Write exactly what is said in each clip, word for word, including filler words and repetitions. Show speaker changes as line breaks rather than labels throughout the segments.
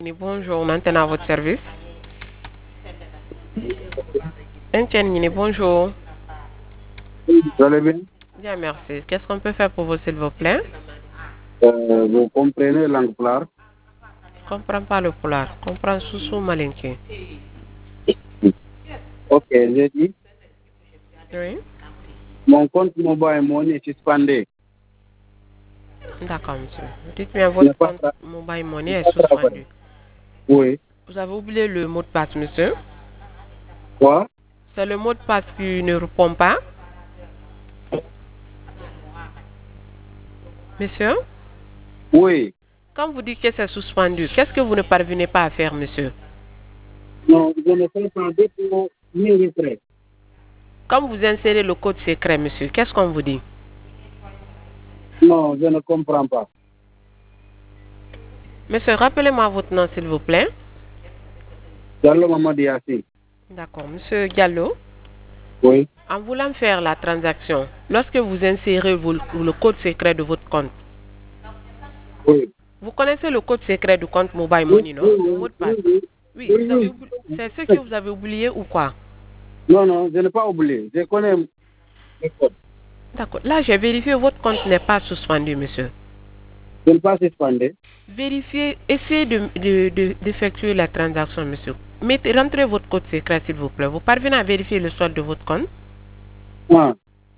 Bonjour, maintenant à votre service. Etienne, bonjour.
Vous allez bien?
Bien, merci. Qu'est-ce qu'on peut faire pour vous, s'il vous plaît?
Euh, vous comprenez l'angplar?
Je comprends pas le polar. Je comprends sous-sous malinké.
Ok, j'ai dit,
Oui.
mon compte mobile money est suspendu.
D'accord, monsieur. Dites-moi,
Je n'ai
votre
pas
compte
tra-
mobile
je n'ai
money
pas
est
travaillé.
suspendu.
Oui.
Vous avez oublié le mot de passe, monsieur?
Quoi?
C'est le mot de passe qui ne répond pas. Monsieur?
Oui.
Quand vous dites que c'est suspendu, qu'est-ce que vous ne parvenez pas à faire, monsieur?
Non, je ne fais pas de pour ni retrait.
Quand vous insérez le code secret, monsieur, qu'est-ce qu'on vous dit?
Non, je ne comprends pas.
Monsieur, rappelez-moi votre nom, s'il vous plaît.
Diallo Mamadi Yassi.
D'accord, monsieur Diallo.
Oui.
En voulant faire la transaction, lorsque vous insérez vous- le code secret de votre compte,
Oui.
vous connaissez le code secret du compte Mobile
Oui,
Money, non?
oui,
Le
oui,
mot de passe.
oui, oui.
Oui,
Oui,
vous avez
oui.
oublié. C'est ce que vous avez oublié ou quoi?
Non, non, je n'ai pas oublié. Je connais le code.
D'accord. Là, j'ai vérifié, votre compte n'est pas suspendu, monsieur.
Je ne pas suspendu.
Vérifiez, essayez de, de, de- d'effectuer la transaction, monsieur. Mettez, rentrez votre code secret, s'il vous plaît. Vous parvenez à vérifier le solde de votre compte?
Ah.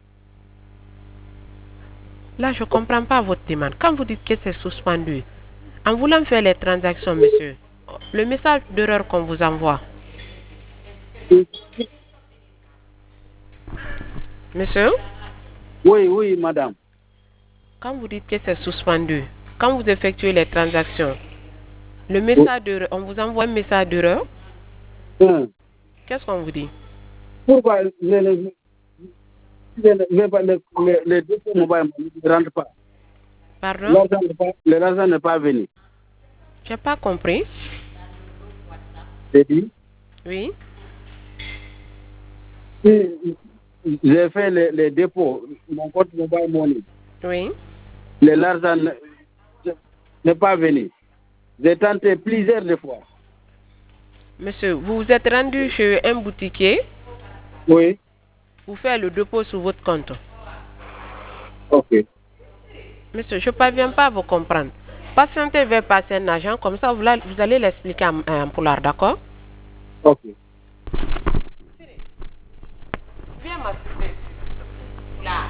Là, je ne comprends pas votre demande. Quand vous dites que c'est suspendu, en voulant faire les transactions, monsieur, le message d'erreur qu'on vous envoie, monsieur,
Oui, oui, madame.
quand vous dites que c'est suspendu, quand vous effectuez les transactions, le
Oui.
message d'erreur, on vous envoie un message d'erreur,
Hein.
qu'est-ce qu'on vous dit?
Pourquoi le, le, le, le, le, le, le dépôt mobile money ne rentre pas?
Pardon?
L'argent n'est pas, l'argent n'est pas venu.
J'ai pas compris.
J'ai dit,
Oui.
si j'ai fait les, les dépôts, mon compte mobile money,
Oui.
le- l'argent ne- n'est pas venu. J'ai tenté plusieurs de fois.
Monsieur, vous vous êtes rendu chez un boutiquier
Oui.
pour faire le dépôt sur votre compte.
Ok.
Monsieur, je ne parviens pas à vous comprendre. Patientez vers passer un agent, comme ça vous, la- vous allez l'expliquer en, en poulard, d'accord?
Ok.
Viens m'assister. Là.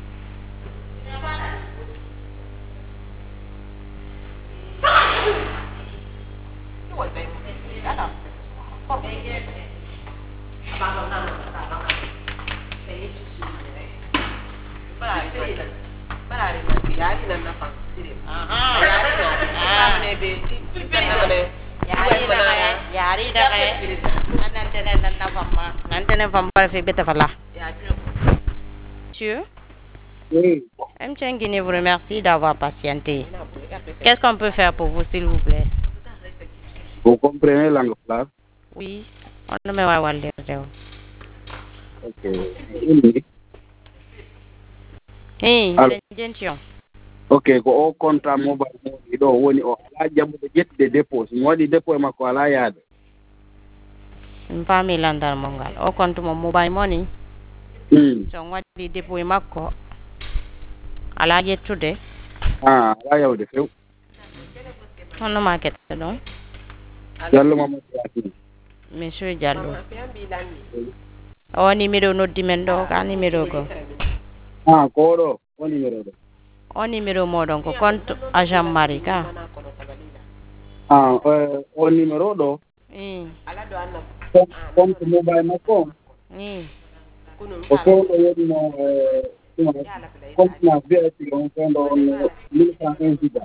Yari da kai nan tene nan na famma nan tene famma fi beta fala. Monsieur,
Oui.
M. Guinée vous remercie d'avoir patienté. Qu'est-ce qu'on peut faire pour vous, s'il vous plaît?
Vous comprenez l'anglais?
Oui, on ne me va pas le dire.
Ok. Une minute.
Hey,
Alors,
attention.
ok, ko o compte mobile money ɗo woni o ala jaɓude ƴettude dépôt so mi waɗi dépôt e makko ala yaade.
Mfami landar mongal. O compte mo mobile money.
Hmm.
So ngwadi dépôt e makko. Ala yettude.
Ah, ala yawde few.
Hono market don.
Diallo Mamadou Yacine.
Monsieur Diallo. O numéro noddi men ɗo ka numéro go.
Ah, ko ɗo o numéro ɗo.
O numéro moɗon ko compte agent mari ka.
Ah, euh, o numéro ɗo
Mm.
compte mobile makko
Mm.
o fewɗo wonno compte na V I P on fewɗo on mille cent un giga.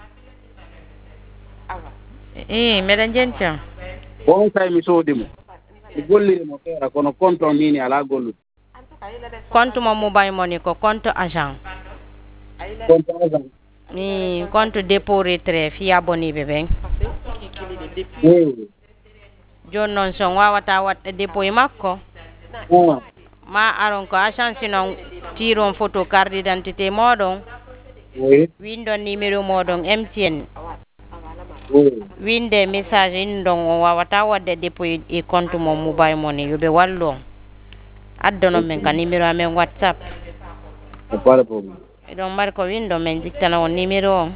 Eh, meɗen jenca.
On tawi mi soodimo mi gollirimo feera kono compte on nini ala gollude.
Compte mo mobile money ko compte agent.
Compte agent.
Ni compte dépôt retrait fi aboniɓe ɓen.
Oui.
Joni noon son wawata waɗde dépôt e makko
Ah,
ma aron ko agence noon tiron photo carte d'identité moɗon
oui.
windon numéro moɗon M T N
Oui.
winde message in ɗon o wawata wadde dépôt e compte mon mobile money yoɓe wallu on addonon min ka numéro amen whatsapp
C'est pas le problème.
eɗon mbaɗi ko windo min jiktana on numéro on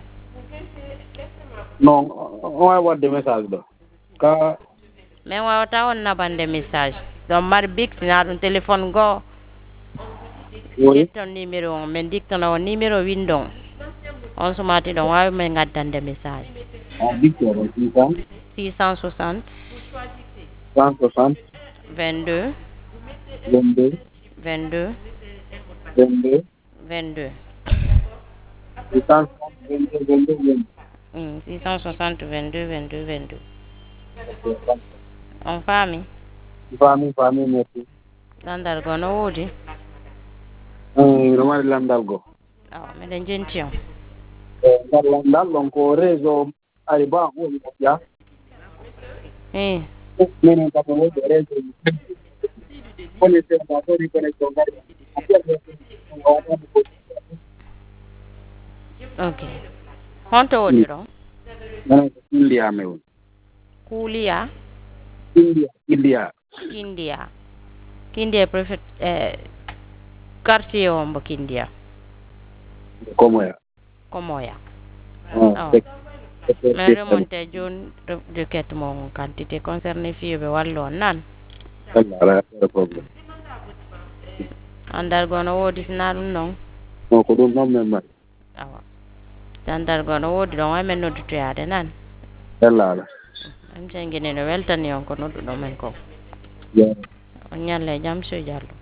Non, on va avoir des messages là. Ka
min wawata on nabande message ɗon mbaɗi big sina ɗum téléphone goo
oui.
jetton numéro on min jiktana on numéro windo on on sumati ɗon wawi min gaddande message
En Victor, six cents,
six cent soixante
cent soixante,
vingt-deux
vingt-deux,
vingt-deux
vingt-deux,
vingt-deux
six cent soixante, vingt-deux, vingt-deux, vingt-deux.
Mm, six cent soixante vingt-deux vingt-deux vingt-deux
Ok.
on faami
Famille, famille, merci.
landal go no woodi
Euh, Romari Landalgo.
awa miɗen jenti on
Eh, Landal, donc au réseau, Ariba, on y a.
i
Menen kama wote réseau. On est sur la bonne connexion.
ok honto woodi ɗon
Non, India, mais oui.
kuuliya
India, India.
kindiya kindiya préfet eh, quartier o mbo kindiya
Comment ya?
komoya
Ah,
awa
c'est-
min
c'est-
remonté joni requête mon quantité concerné fiyoɓe wallu on nan
Voilà, là, c'est le problème.
andal go no woodi sina ɗum noon
Non, ko ɗum noon men mari.
awa andal go no woodi ɗon way men noddutoyade nan
Yalla ala.
am jangguini no weltani on ko nodduɗo men ko
Yeah.
on ñalle jaam so diallo